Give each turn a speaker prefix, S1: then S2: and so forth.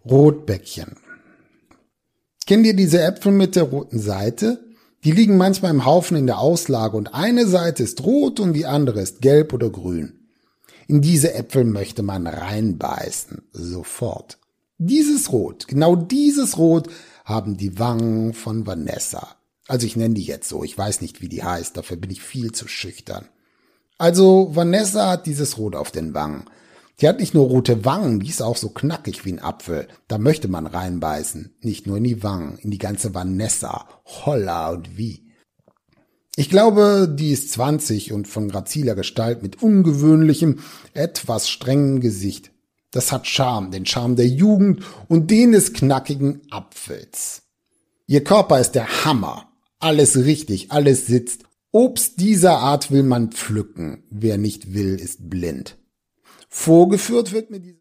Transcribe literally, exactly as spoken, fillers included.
S1: Rotbäckchen. Kennt ihr diese Äpfel mit der roten Seite? Die liegen manchmal im Haufen in der Auslage und eine Seite ist rot und die andere ist gelb oder grün. In diese Äpfel möchte man reinbeißen, sofort. Dieses Rot, genau dieses Rot haben die Wangen von Vanessa. Also ich nenne die jetzt so, ich weiß nicht, wie die heißt, dafür bin ich viel zu schüchtern. Also Vanessa hat dieses Rot auf den Wangen. Die hat nicht nur rote Wangen, die ist auch so knackig wie ein Apfel. Da möchte man reinbeißen, nicht nur in die Wangen, in die ganze Vanessa. Holla und wie. Ich glaube, die ist zwanzig und von graziler Gestalt mit ungewöhnlichem, etwas strengem Gesicht. Das hat Charme, den Charme der Jugend und den des knackigen Apfels. Ihr Körper ist der Hammer. Alles richtig, alles sitzt. Obst dieser Art will man pflücken. Wer nicht will, ist blind. Vorgeführt wird mir diese